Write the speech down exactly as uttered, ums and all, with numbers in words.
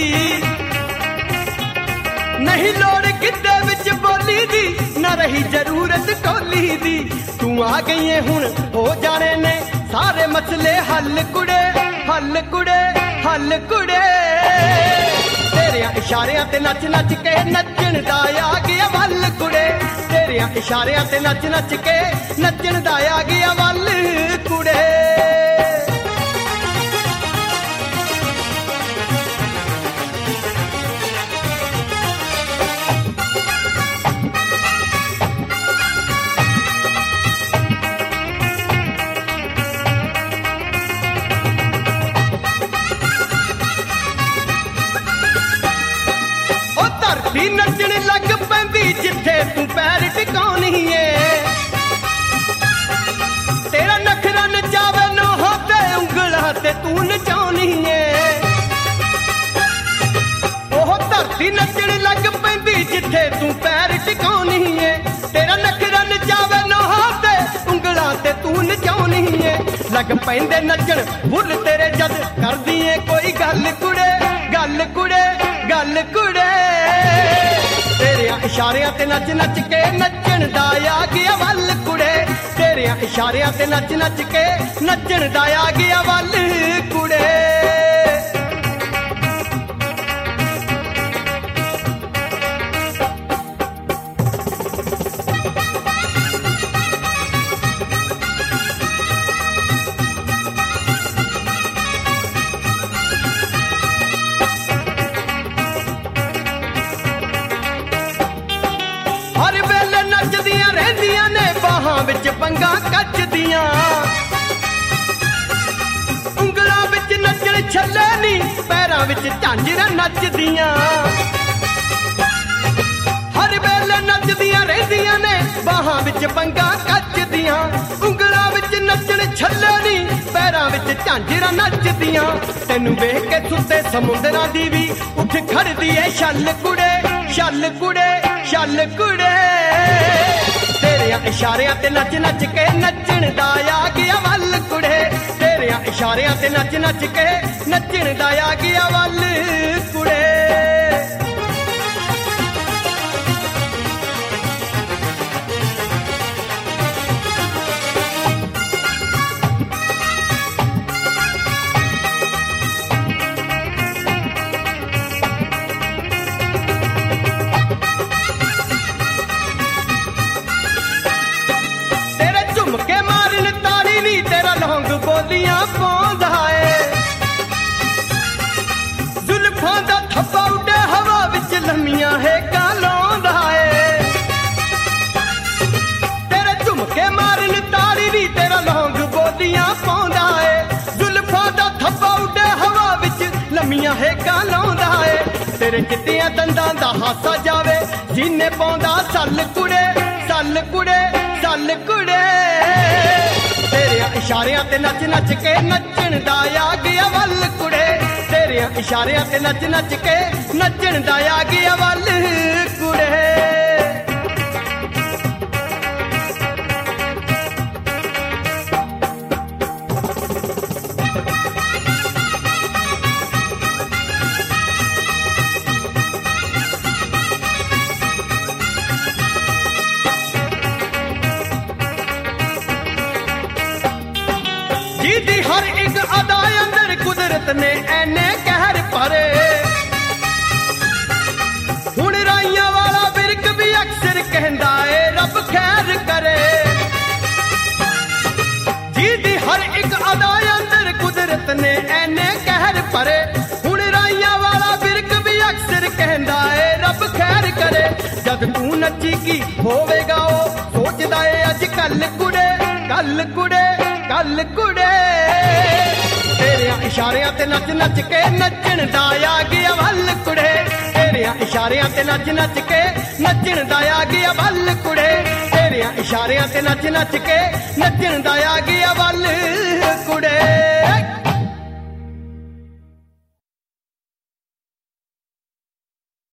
नहीं लोड़ गिद्धे विच बोली दी, न रही जरूरत टोली दी। तू आ गई है हुण हो जाने ने सारे मसले हल कुड़े, हल कुड़े, हल कुड़े। तेरिया इशारियां ते नच नच के नचण दा आ गया वल कुड़े, तेरिया इशारियां ते नच नच के नचण दा आ गया वल कुड़े। धरती नचण लग पैंदी जिथे तू पैर टिकाउनी है। तेरा नखरा नचावे नोह ते उंगला ते तू नचाउनी है। ओह धरती नचण लग पैंदी जिथे तू पैर टिकाउनी है। तेरा नखरा नचावे नोह ते उंगला ते तू नचाउनी है। लग पैंदे नचण भुल तेरे जद करदी है कोई गल कुड़े, गल कुड़े, गल कुड़े। तेरिया इशारियां ते नच नच के नचण दा आ गया वल कुड़े, तेरिया इशारियां ते नच नच के नचण दा आ गया वल कुड़े। विच पंगा कचदियां उंगलां विच नचण छल्ले नी, पैरां विच झांजरां नचदियां। हर वेले नचदियां रहिंदियां ने बाहां विच पंगा कचदियां। उंगलां विच नचण छल्ले नी, पैरां विच झांजरां नचदियां। तैनूं वेख के सुते समुंदरां दी भी उठ खड़दी ऐ छल कुड़े, छल कुड़े, छल कुड़े। तेरिया इशारियां ते नच नच के नचण दा आ गया वल कुड़े, तेरिया इशारियां ते नच नच के नचण दा आ गया वल कुड़े। तेरा लौंग बोलियां पाउंदा है, जुल्फां दा थप्पा उडे हवा विच लम्मियां है गालौंदा है। तेरे झुमके मारन ताड़ी नी तेरा लौंग बोलियां पाउंदा है, जुल्फां दा थप्पा उडे हवा विच लम्मियां है गालौंदा है। तेरे चिट्टियां दंदां दा हासा जावे जिन्ने पाउंदा सल कुड़े, सल कुड़े, सल कुड़े। तेरिया इशारियां ते नच नच के नचण दा आ गया वल कुड़े, तेरिया इशारियां ते नच नच के नचण दा आ गया वल कुड़े। जी हर एक अदा अंदर कुदरत ने ऐने कहर भरे, हुण राइयां वाला बिरक भी अक्सर कहंदा है रब खैर करे। जी दी हर एक अदा अंदर कुदरत ने ऐने कहर भरे, हुण राइयां वाला बिरक भी अक्सर कहंदा है रब खैर करे। जद तू नची की होवेगा ओ सोचदा है अज कल कुड़े, कल कुड़े, कल कुड़े। तेरिया इशारियां ते नच नच के नचण दा आ गया वल कुड़े, तेरिया इशारियां ते नच नच के नचण दा आ गया वल कुड़े, तेरिया इशारियां ते नच नच के नचण दा आ गया